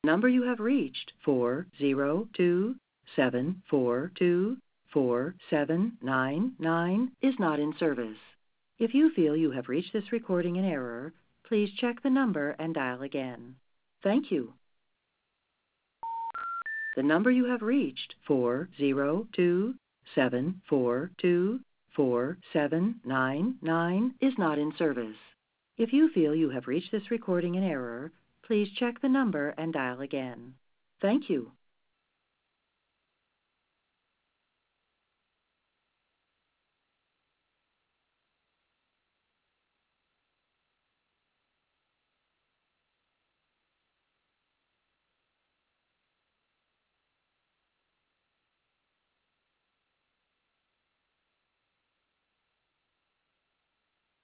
Number you have reached, 402-742-4799, is not in service. If you feel you have reached this recording in error, please check the number and dial again. Thank you. The number you have reached, 402-742-4799, is not in service. If you feel you have reached this recording in error, please check the number and dial again. Thank you.